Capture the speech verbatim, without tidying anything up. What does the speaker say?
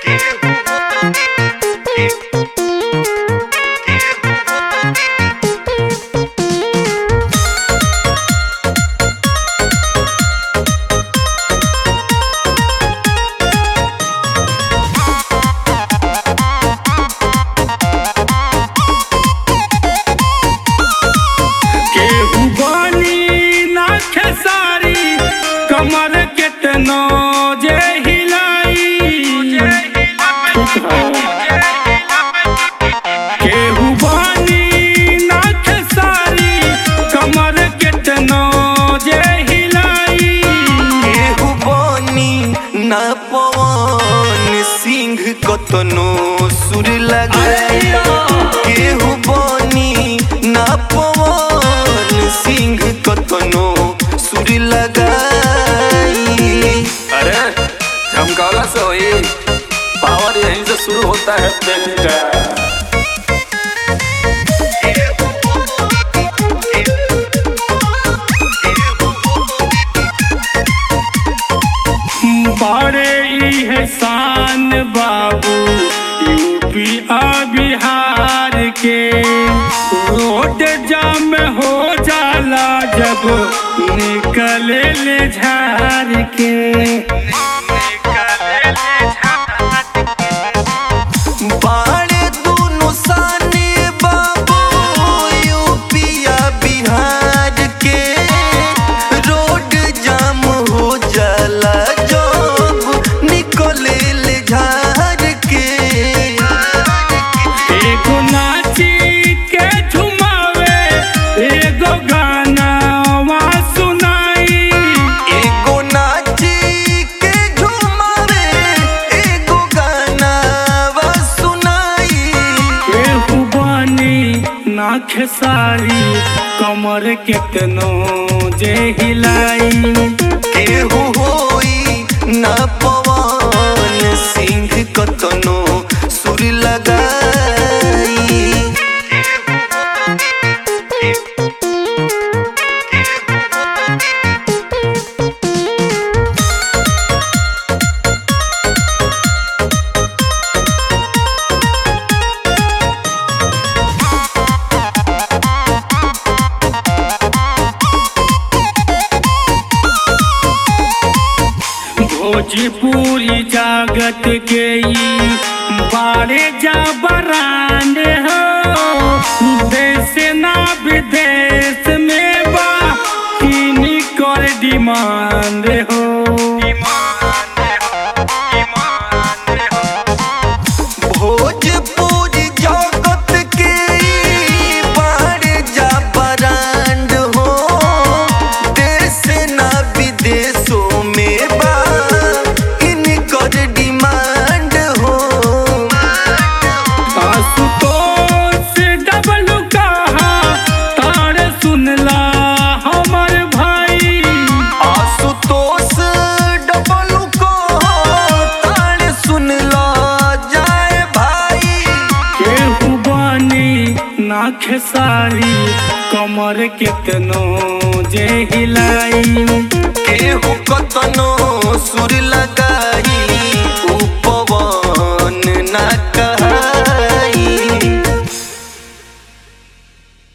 कमर केतनो जे हिलाई केहू बानी ना खेसारी कमर केतनो जे हिलाई केहू बानी ना पवन सिंह कतनो सुर लगाई केहू बानी ना पवन सिंह कतनो सुर लगाई। अरे झमकाला से वही पावर यहीं से शुरू होता है पेन का। बड़े एहसान बाबू यूपी आ बिहार के रोड जाम हो जाला जब निकले ले झार के बाड़े दोनों साने बाबू यूपिया बिहार के रोड जाम हो जाला जब निकले ले झार के। एगो नाची के झुमावे एगो गाना वहाँ सुनाई एगो नाची के झुमावे एगो गाना वा सुनाई। केहू बानी ना खेसारी कमर केतनो जे हिलाई केहू होई ना पवन सिंह कतनो सुर लगाई। भोजपुरी जागत के ई बारे जा बरांड हो देश ना विदेश में बा इन्हीं कर डिमांड हो। भोजपुरी जगत के ई बारे जा बरांड हो देश ना विदेशों में बा इनकर डिमांड हो। आशुतोष डबलू कहा तार सुनला हमर भाई आशुतोष डबलू को तार सुनला जाए भाई। केहू बानी ना खेसारी कमर केतनो जे हिलाई केहू कतनो सुर लगाई उ पवन ना